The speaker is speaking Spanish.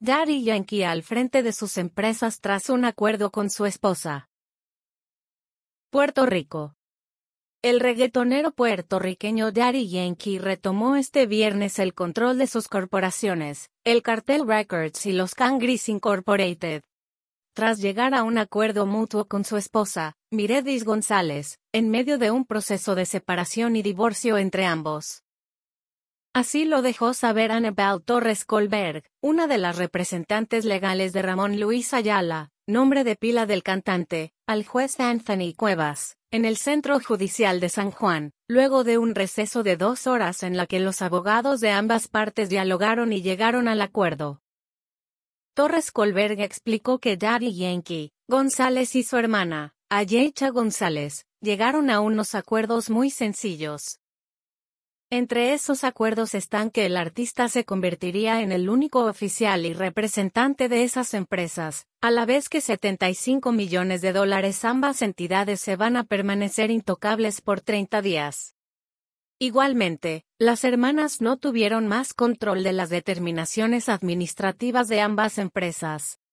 Daddy Yankee al frente de sus empresas tras un acuerdo con su esposa. Puerto Rico. El reggaetonero puertorriqueño Daddy Yankee retomó este viernes el control de sus corporaciones, el Cartel Records y los Cangris Incorporated. Tras llegar a un acuerdo mutuo con su esposa, Miredis González, en medio de un proceso de separación y divorcio entre ambos. Así lo dejó saber Annabel Torres Colberg, una de las representantes legales de Ramón Luis Ayala, nombre de pila del cantante, al juez Anthony Cuevas, en el Centro Judicial de San Juan, luego de un receso de 2 horas en la que los abogados de ambas partes dialogaron y llegaron al acuerdo. Torres Colberg explicó que Daddy Yankee, González y su hermana, Ayecha González, llegaron a unos acuerdos muy sencillos. Entre esos acuerdos están que el artista se convertiría en el único oficial y representante de esas empresas, a la vez que $75 millones ambas entidades se van a permanecer intocables por 30 días. Igualmente, las hermanas no tuvieron más control de las determinaciones administrativas de ambas empresas.